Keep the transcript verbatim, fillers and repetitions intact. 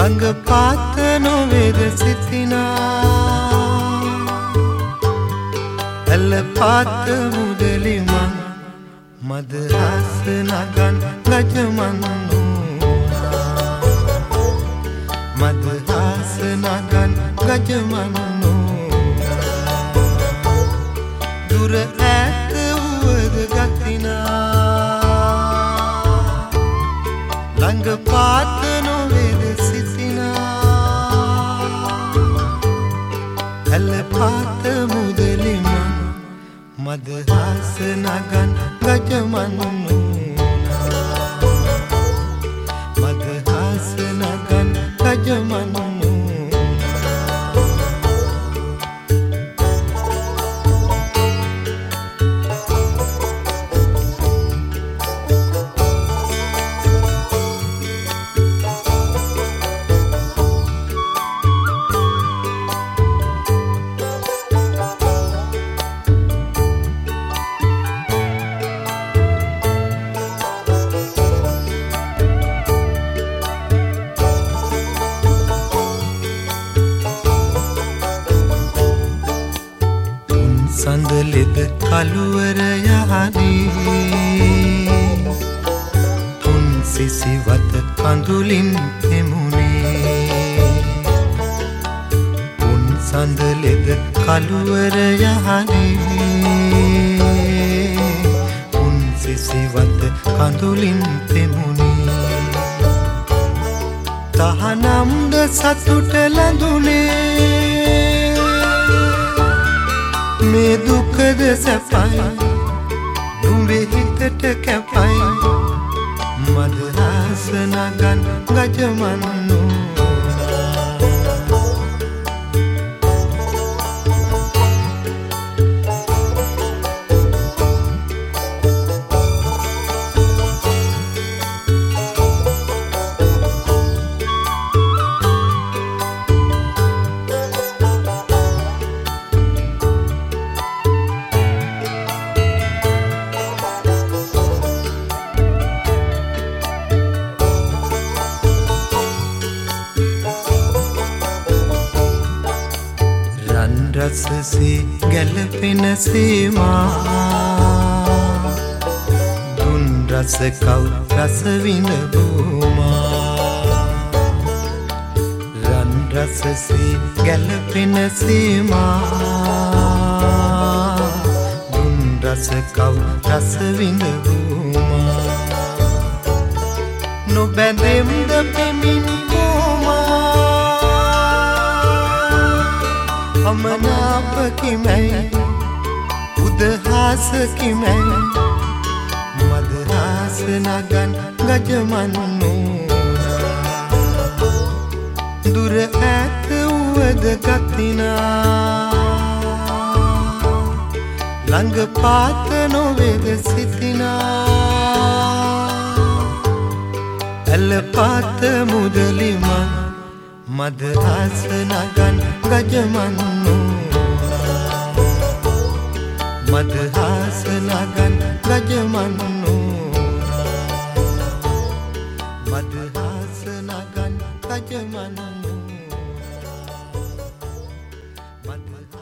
ළඟ පාත නොවේද සිතිනා ඇල්ල පාත මුදලි මං මදහස නගන් ගජමන් මදහස නගන් ගජමන් දුර ඈත වුවද ගතිනා ළඟ පාත නොවේද සිතිනා ඇල්ල පාත මුදලි මං මදහස නගන් ගජමන් මදහස නගන් ගජමන් සඳලෙද කළුවර යහනේ තුන් සිසිවත කඳුලින් තෙමුනේ තුන් සඳලෙද කළුවර යහනේ තුන් සිසිවත කඳුලින් තෙමුනේ තහනම්ද සතුට ලැබුණේ මේ දුකද සැපයි නුඹේ හිතට කැපයි මදහස නගන් ගජමන් රසසේ ගැලපෙන සීමා දුන් රස කව් රස විඳපුමා රන් රසසේ ගැලපෙන සීමා දුන් රස කව් රස විඳපුමා නොබැඳෙම්ද පෙමිනි අමනාප කිමැයි උදහාස කිමැයි මදහස නගන් ගජමන් දුර ඈත වුවද ගතිනා ළඟ පාත නොවේද සිතිනා ඇල්ල පාත මුදලි මං මදහස නගන් ගජමන් මදහස නගන් ගජමන් මදහස නගන් ගජමන් මදහස